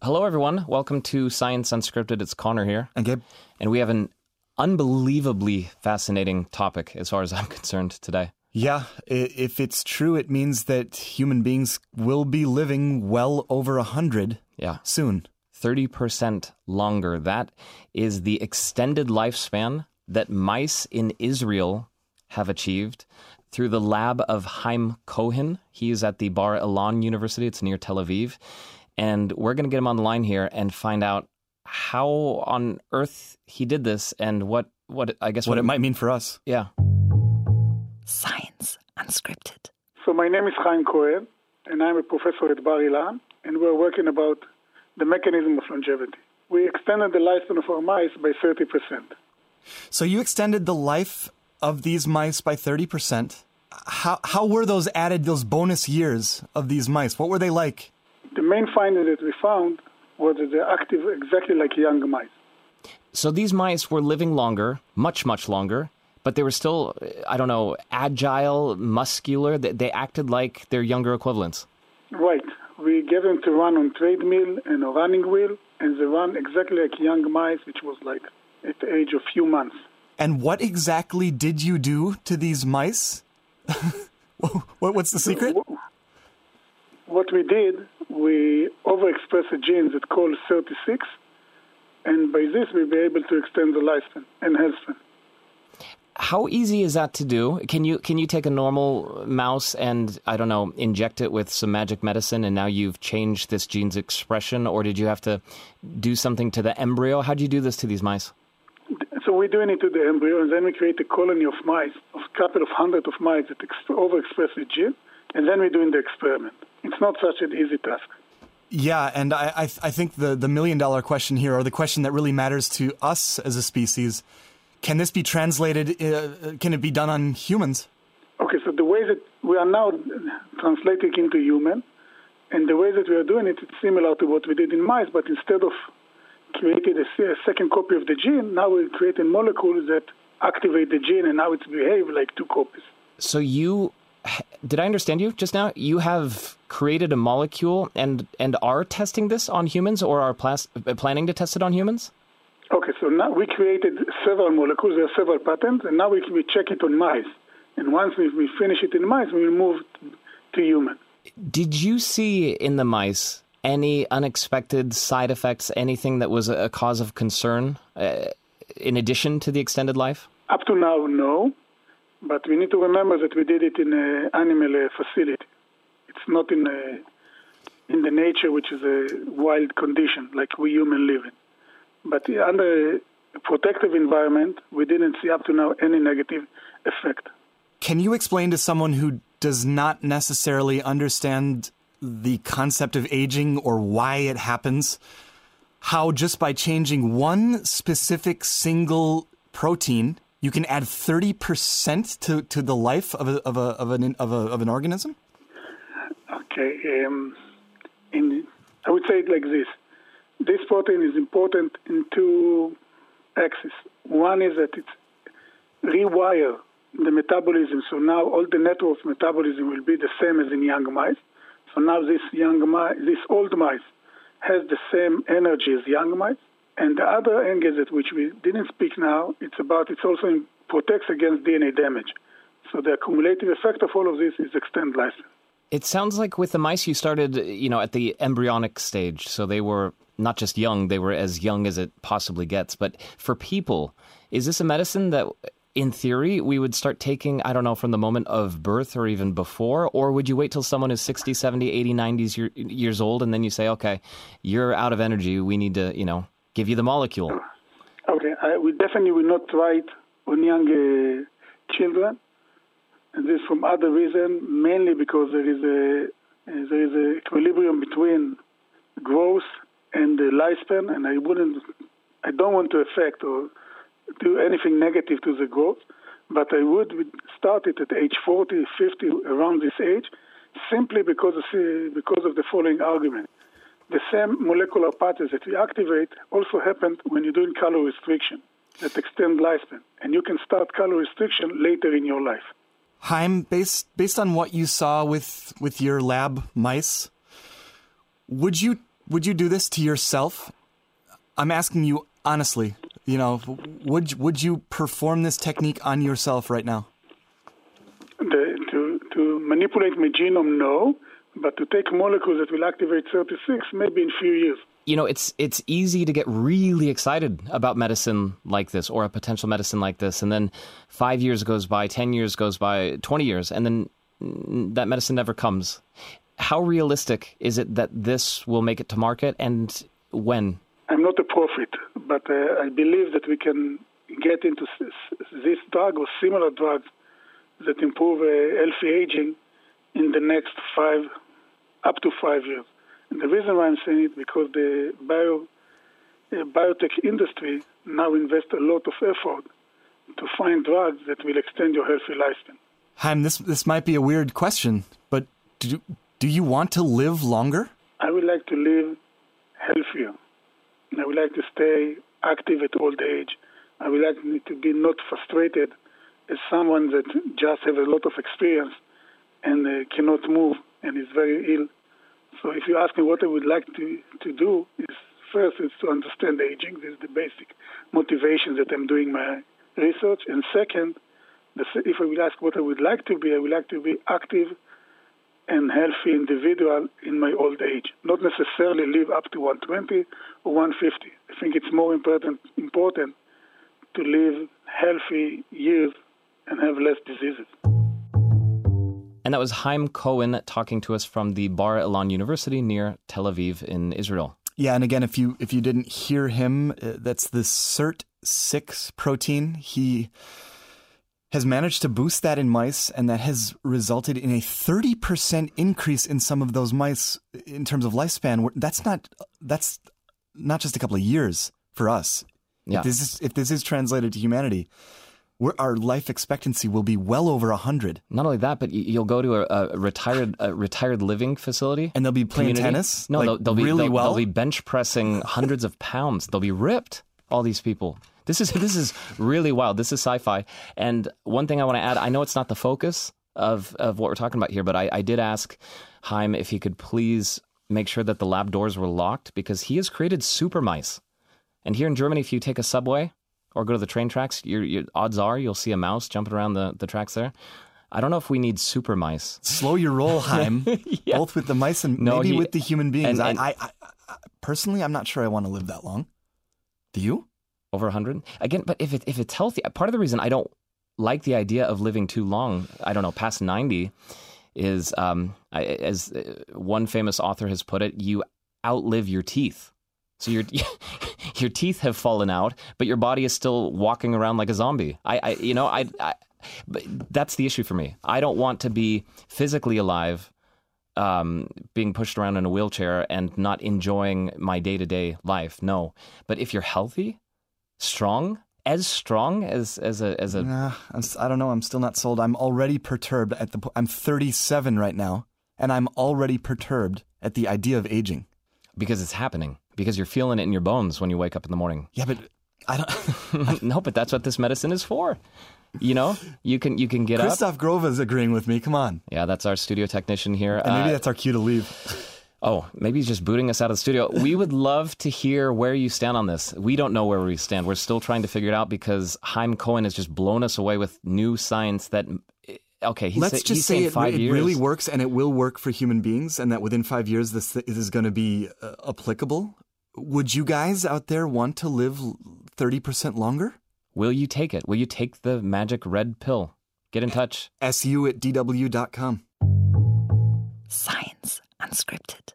Hello, everyone. Welcome to Science Unscripted. It's Connor here. And Gabe. And we have an unbelievably fascinating topic as far as I'm concerned today. Yeah, if it's true, it means that human beings will be living well over 100 soon. 30% longer. That is the extended lifespan that mice in Israel have achieved through the lab of Chaim Cohen. He is at the Bar Ilan University. It's near Tel Aviv. And we're going to get him on the line here and find out how on earth he did this and what it might mean for us. Yeah. Science Unscripted. So my name is Chaim Cohen, and I'm a professor at Bar Ilan, and we're working about the mechanism of longevity. We extended the lifespan of our mice by 30%. So you extended the life of these mice by 30%. How were those bonus years of these mice? What were they like? The main finding that we found was that they're active exactly like young mice. So these mice were living longer, much, much longer, but they were still, agile, muscular. They acted like their younger equivalents. Right. We gave them to run on treadmill and a running wheel, and they run exactly like young mice, which was like at the age of few months. And what exactly did you do to these mice? What's the secret? What we did, we overexpressed a gene that's called 36, and by this we'll be able to extend the lifespan and healthspan. How easy is that to do? Can you take a normal mouse and, inject it with some magic medicine and now you've changed this gene's expression, or did you have to do something to the embryo? How do you do this to these mice? So we're doing it to the embryo, and then we create a colony of mice, of a couple of hundred of mice that overexpress the gene, and then we're doing the experiment. It's not such an easy task. Yeah, and I think the $1 million question here, or the question that really matters to us as a species, can this be translated, can it be done on humans? Okay, so the way that we are now translating into human, and the way that we are doing it, it's similar to what we did in mice, but instead of creating a second copy of the gene, now we're creating molecules that activate the gene, and now it's behave like two copies. So did I understand you just now? You have created a molecule and are testing this on humans, or are planning to test it on humans? Okay, so now we created several molecules, there are several patents, and now we check it on mice. And once we finish it in mice, we will move to human. Did you see in the mice any unexpected side effects, anything that was a cause of concern in addition to the extended life? Up to now, no. But we need to remember that we did it in an animal facility. It's not in the nature, which is a wild condition like we human live in. But under a protective environment, we didn't see up to now any negative effect. Can you explain to someone who does not necessarily understand the concept of aging or why it happens, how just by changing one specific single protein, you can add 30% to the life of an organism? Okay, I would say it like this. This protein is important in two axes. One is that it rewire the metabolism, so now all the network of metabolism will be the same as in young mice. So now this old mice has the same energy as young mice. And the other angle that which we didn't speak now, it also protects against DNA damage. So the accumulative effect of all of this is extend lifespan. It sounds like with the mice you started, at the embryonic stage. So they were not just young, they were as young as it possibly gets. But for people, is this a medicine that, in theory, we would start taking, from the moment of birth or even before? Or would you wait till someone is 60, 70, 80, 90 years old and then you say, okay, you're out of energy, we need to, give you the molecule? Okay, we definitely will not try it on young children. And this from other reason, mainly because there is a equilibrium between growth and the lifespan, and I don't want to affect or do anything negative to the growth, but I would start it at age 40, 50, around this age, simply because of the following argument. The same molecular patterns that we activate also happen when you're doing calorie restriction that extend lifespan, and you can start calorie restriction later in your life. Chaim, based on what you saw with your lab mice, would you would you do this to yourself? I'm asking you honestly. Would you perform this technique on yourself right now? To manipulate my genome, no. But to take molecules that will activate 36, maybe in a few years. It's easy to get really excited about medicine like this or a potential medicine like this. And then 5 years goes by, 10 years goes by, 20 years, and then that medicine never comes. How realistic is it that this will make it to market, and when? I'm not a prophet, but I believe that we can get into this drug or similar drugs that improve healthy aging in the next up to 5 years. And the reason why I'm saying it because the biotech industry now invests a lot of effort to find drugs that will extend your healthy lifespan. Chaim, this might be a weird question, but do you want to live longer? I would like to live healthier. I would like to stay active at old age. I would like to be not frustrated as someone that just has a lot of experience and cannot move and is very ill. So if you ask me what I would like to do, first is to understand aging. This is the basic motivation that I'm doing my research. And second, if I will ask what I would like to be, I would like to be active and healthy individual in my old age. Not necessarily live up to 120 or 150. I think it's more important to live healthy years and have less diseases. And that was Chaim Cohen talking to us from the Bar Ilan University near Tel Aviv in Israel. Yeah, and again, if you didn't hear him, that's the SIRT6 protein. He has managed to boost that in mice, and that has resulted in a 30% increase in some of those mice in terms of lifespan. That's not just a couple of years for us. Yeah. If this is translated to humanity, our life expectancy will be well over 100. Not only that, but you'll go to a retired living facility, and they'll be playing tennis. No, they'll be bench pressing hundreds of pounds. They'll be ripped. All these people. This is really wild. This is sci-fi. And one thing I want to add, I know it's not the focus of what we're talking about here, but I did ask Chaim if he could please make sure that the lab doors were locked, because he has created super mice. And here in Germany, if you take a subway or go to the train tracks, your odds are you'll see a mouse jumping around the tracks there. I don't know if we need super mice. Slow your roll, Chaim. Yeah. Both with the mice and maybe with the human beings. And I personally, I'm not sure I want to live that long. Do you? Over 100? Again, but if it's healthy, part of the reason I don't like the idea of living too long, I don't know, past 90, is, as one famous author has put it, you outlive your teeth. So your teeth have fallen out, but your body is still walking around like a zombie. But that's the issue for me. I don't want to be physically alive, being pushed around in a wheelchair and not enjoying my day-to-day life. No. But if you're healthy, strong as a Nah, I don't know. I'm still not sold. I'm already perturbed I'm 37 right now, and I'm already perturbed at the idea of aging. Because it's happening. Because you're feeling it in your bones when you wake up in the morning. Yeah, but I don't. No, but that's what this medicine is for. You can get up. Christoph Grove is agreeing with me. Come on. Yeah, that's our studio technician here. And maybe that's our cue to leave. Oh, maybe he's just booting us out of the studio. We would love to hear where you stand on this. We don't know where we stand. We're still trying to figure it out because Chaim Cohen has just blown us away with new science that, okay, let's just say it really works, and it will work for human beings, and that within 5 years this is going to be applicable. Would you guys out there want to live 30% longer? Will you take it? Will you take the magic red pill? Get in touch. su@dw.com. Science Unscripted.